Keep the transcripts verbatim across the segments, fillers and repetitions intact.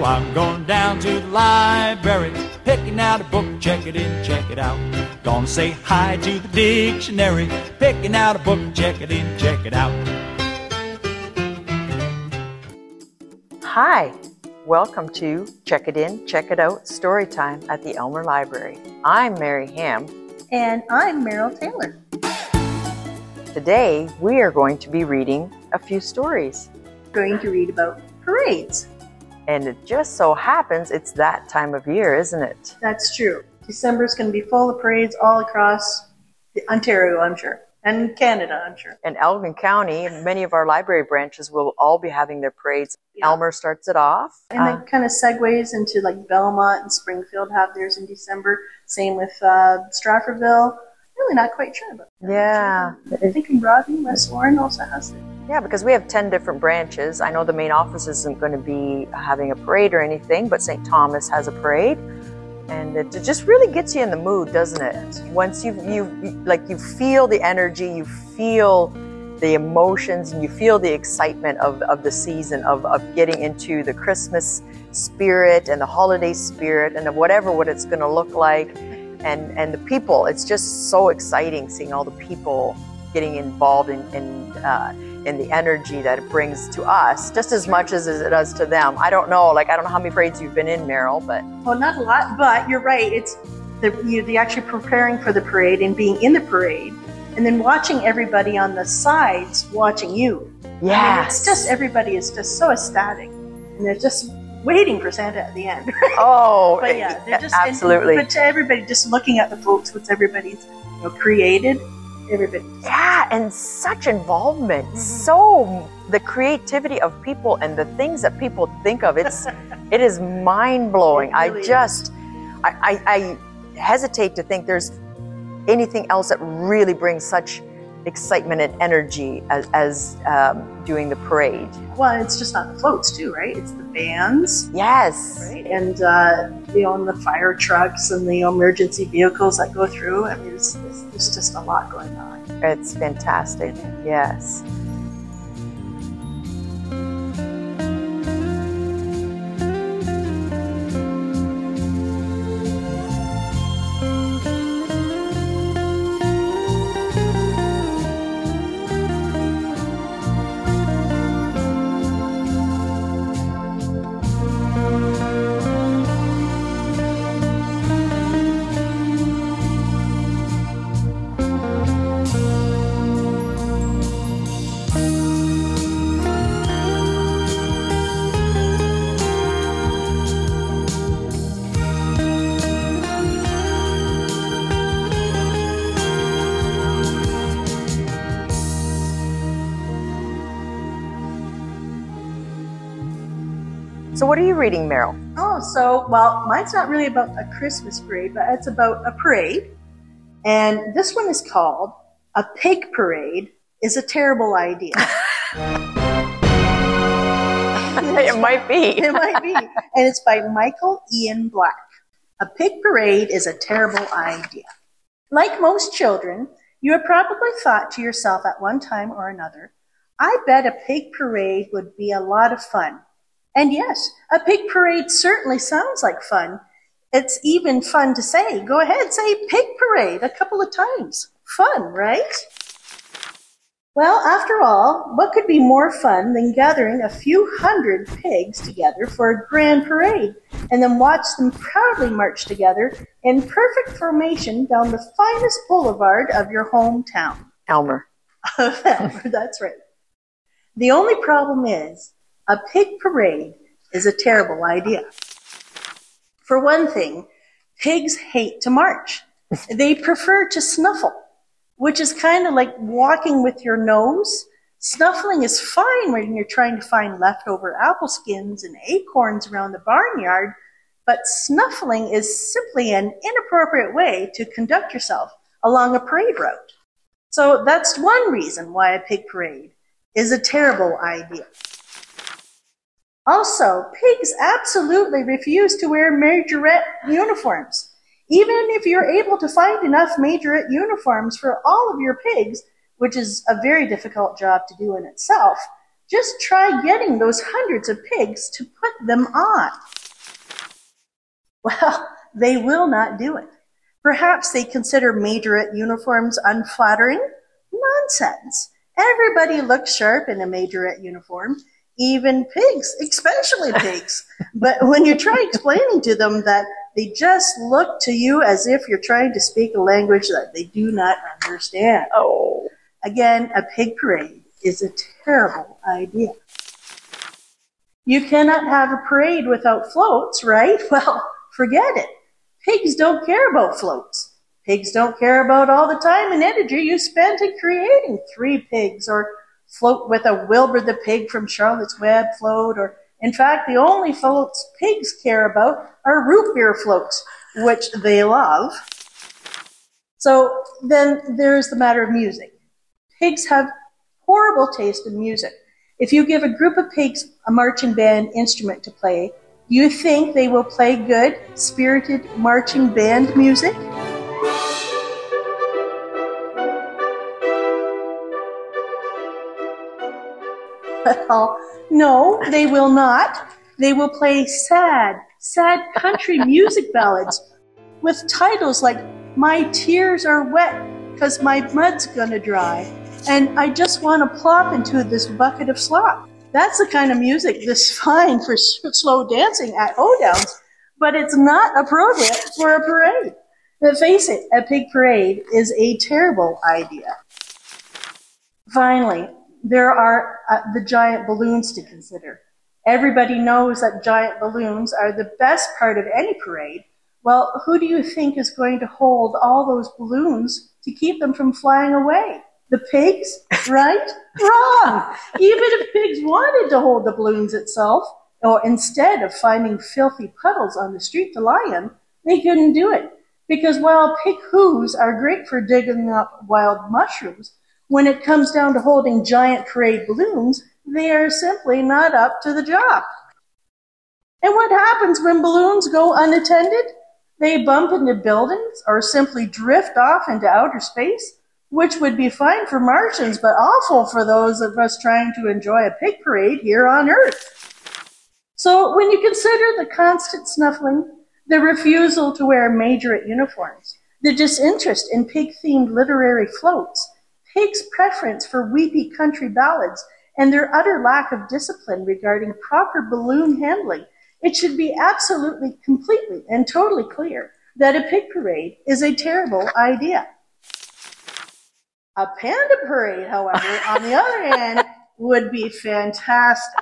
I'm going down to the library, picking out a book, check it in, check it out. Gonna say hi to the dictionary, picking out a book, check it in, check it out. Hi, welcome to Check It In, Check It Out Storytime at the Elmer Library. I'm Mary Ham. And I'm Meryl Taylor. Today, we are going to be reading a few stories. We're going to read about parades. And it just so happens it's that time of year, isn't it? That's true. December's going to be full of parades all across Ontario, I'm sure. And Canada, I'm sure. In Elgin County, many of our library branches will all be having their parades. Yeah. Elmer starts it off. And uh, it kind of segues into like Belmont and Springfield have theirs in December. Same with uh, Stratfordville. Really not quite sure about that. Yeah. I think in Broadview, West Warren also has it. Yeah, because we have ten different branches. I know the main office isn't going to be having a parade or anything, but Saint Thomas has a parade. And it just really gets you in the mood, doesn't it? Once you you like you feel the energy, you feel the emotions, and you feel the excitement of, of the season, of, of getting into the Christmas spirit and the holiday spirit and of whatever what it's going to look like. And and the people, it's just so exciting seeing all the people getting involved in in, uh, in the energy that it brings to us, just as much as it does to them. I don't know, like I don't know how many parades you've been in, Meryl, but well, not a lot. But you're right. It's the you the actually preparing for the parade and being in the parade, and then watching everybody on the sides watching you. Yes, I mean, it's just everybody is just so ecstatic, and they're just waiting for Santa at the end. Right? Oh, but yeah, they're just absolutely. And, but to everybody, just looking at the folks, what's everybody's you know, created. Everybody. Yeah, and such involvement. Mm-hmm. So the creativity of people and the things that people think of, it's it is mind blowing. Really I just I, I, I hesitate to think there's anything else that really brings such excitement and energy as, as um, doing the parade. Well, it's just not the floats too, right? It's the bands. Yes. Right? And uh, you know, the fire trucks and the emergency vehicles that go through. I mean, it's, it's, it's just a lot going on. It's fantastic. Yes. So what are you reading, Meryl? Oh, so, well, mine's not really about a Christmas parade, but it's about a parade. And this one is called A Pig Parade is a Terrible Idea. It might be. It might be. And it's by Michael Ian Black. A pig parade is a terrible idea. Like most children, you have probably thought to yourself at one time or another, I bet a pig parade would be a lot of fun. And yes, a pig parade certainly sounds like fun. It's even fun to say. Go ahead, say pig parade a couple of times. Fun, right? Well, after all, what could be more fun than gathering a few hundred pigs together for a grand parade and then watch them proudly march together in perfect formation down the finest boulevard of your hometown? Elmer. Elmer, that's right. The only problem is, a pig parade is a terrible idea. For one thing, pigs hate to march. They prefer to snuffle, which is kind of like walking with your nose. Snuffling is fine when you're trying to find leftover apple skins and acorns around the barnyard, but snuffling is simply an inappropriate way to conduct yourself along a parade route. So that's one reason why a pig parade is a terrible idea. Also, pigs absolutely refuse to wear majorette uniforms. Even if you're able to find enough majorette uniforms for all of your pigs, which is a very difficult job to do in itself, just try getting those hundreds of pigs to put them on. Well, they will not do it. Perhaps they consider majorette uniforms unflattering? Nonsense. Everybody looks sharp in a majorette uniform, even pigs, especially pigs. But when you try explaining to them that they just look to you as if you're trying to speak a language that they do not understand. Oh. Again, a pig parade is a terrible idea. You cannot have a parade without floats, right? Well, forget it. Pigs don't care about floats. Pigs don't care about all the time and energy you spent in creating three pigs, or float with a Wilbur the pig from Charlotte's Web float, or in fact, the only floats pigs care about are root beer floats, which they love. So then there's the matter of music. Pigs have horrible taste in music. If you give a group of pigs a marching band instrument to play, do you think they will play good, spirited marching band music? Well, no, they will not. They will play sad, sad country music ballads with titles like "My Tears Are Wet Because My Mud's Gonna Dry," and "I Just Want to Plop Into This Bucket of Slop." That's the kind of music that's fine for slow dancing at hoedowns, but it's not appropriate for a parade. But face it, a pig parade is a terrible idea. Finally, there are uh, the giant balloons to consider. Everybody knows that giant balloons are the best part of any parade. Well, who do you think is going to hold all those balloons to keep them from flying away? The pigs, right? Wrong! Even if pigs wanted to hold the balloons itself, or instead of finding filthy puddles on the street to lie in, they couldn't do it. Because while pig hoos are great for digging up wild mushrooms, when it comes down to holding giant parade balloons, they are simply not up to the job. And what happens when balloons go unattended? They bump into buildings or simply drift off into outer space, which would be fine for Martians, but awful for those of us trying to enjoy a pig parade here on Earth. So when you consider the constant snuffling, the refusal to wear majorette uniforms, the disinterest in pig-themed literary floats, pigs' preference for weepy country ballads, and their utter lack of discipline regarding proper balloon handling, it should be absolutely, completely, and totally clear that a pig parade is a terrible idea. A panda parade, however, on the other hand, would be fantastic.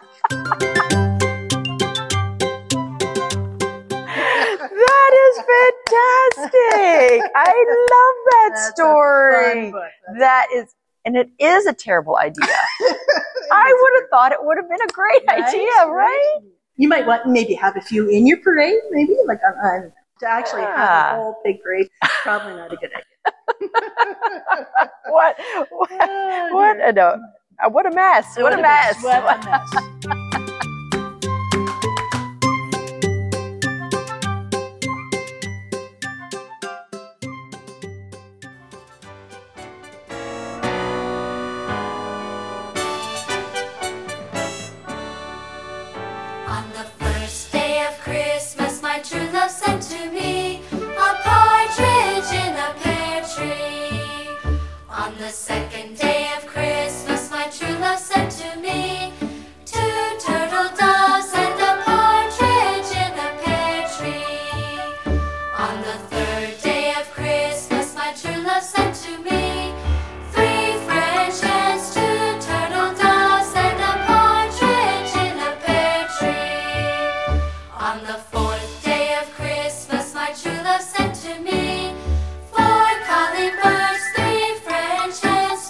That is fantastic. I love that That's story. a fun book. That's That is, and it is a terrible idea. I would have thought it would have been a great Right? idea, right? You might want maybe have a few in your parade, maybe like on, on to actually have Yeah. a whole pig parade. Probably not a good idea. What? What? Oh, What? dear. A, no. Uh, what a mess. What a mess. What a mess. On the first day of Christmas, my true love sent to me a partridge in a pear tree. On the second day of Christmas, my true love sent to me two turtle doves and a partridge in a pear tree. On the third day of Christmas, my true love sent to me three French hens, two turtle doves, and a partridge in a pear tree. On the fourth day of Christmas, my true love sent to me four collie birds, three French hens,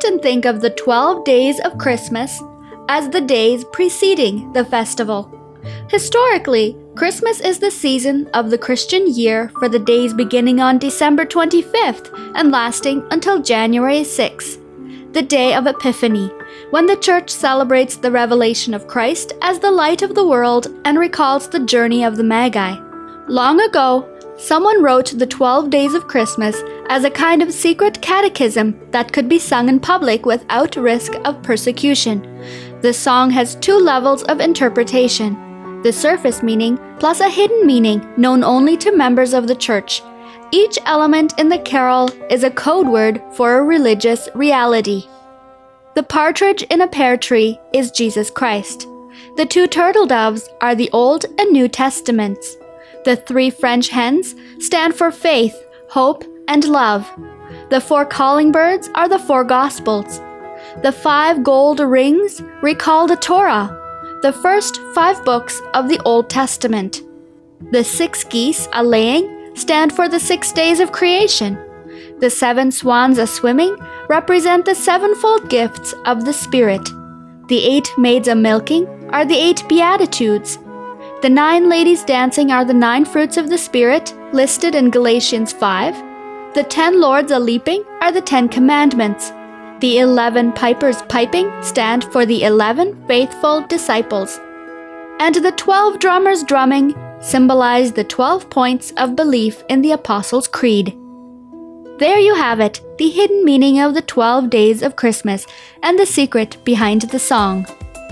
often think of the twelve days of Christmas as the days preceding the festival. Historically, Christmas is the season of the Christian year for the days beginning on December twenty-fifth and lasting until January sixth, the day of Epiphany, when the Church celebrates the revelation of Christ as the light of the world and recalls the journey of the Magi. Long ago, someone wrote the twelve days of Christmas as a kind of secret catechism that could be sung in public without risk of persecution. The song has two levels of interpretation: the surface meaning plus a hidden meaning known only to members of the Church. Each element in the carol is a code word for a religious reality. The partridge in a pear tree is Jesus Christ. The two turtle doves are the Old and New Testaments. The three French hens stand for faith, hope, and love. The four calling birds are the four Gospels. The five gold rings recall the Torah, the first five books of the Old Testament. The six geese a-laying stand for the six days of creation. The seven swans a-swimming represent the sevenfold gifts of the Spirit. The eight maids a-milking are the eight Beatitudes. The nine ladies dancing are the nine fruits of the Spirit, listed in Galatians five. The ten lords a-leaping are the Ten Commandments. The eleven pipers piping stand for the eleven faithful disciples. And the twelve drummers drumming symbolize the twelve points of belief in the Apostles' Creed. There you have it, the hidden meaning of the twelve days of Christmas and the secret behind the song.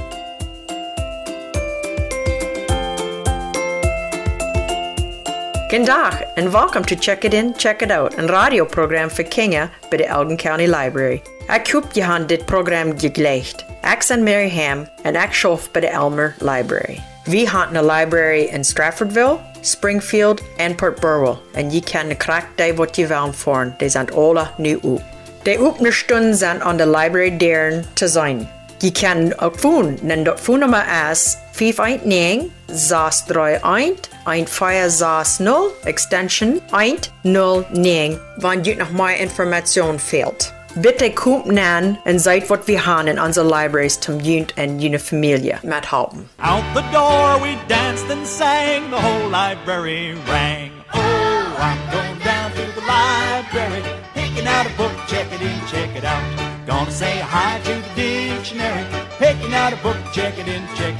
G'dag and welcome to Check It In, Check It Out, een radioprogram voor kinderen bij de Elgin County Library. Ik hoop je hebt dit programma geklecht. Ik ben Mary Ham en ik schoof bij de Elmer Library. We hebben een library in Stratfordville, Springfield en Port Burwell. En je kan de kracht die wat je wil voeren, die zijn alle nu op. De openingsstunden zijn aan de library deuren te zijn. Je kan ook phone, en dat phone-nummer is vijf een negen zes drie een een vijf zes nul, extension een nul negen, wanneer je nog meer informatie fehlt. Bitte kommt nan en seid wat wir haben in unserer libraries zum Jund und jene Familie mithelfen. Out the door we danced and sang, the whole library rang. Oh, I'm going down to the library, picking out a book, check it in, check it out. Gonna say hi to the dictionary, picking out a book, check it in, check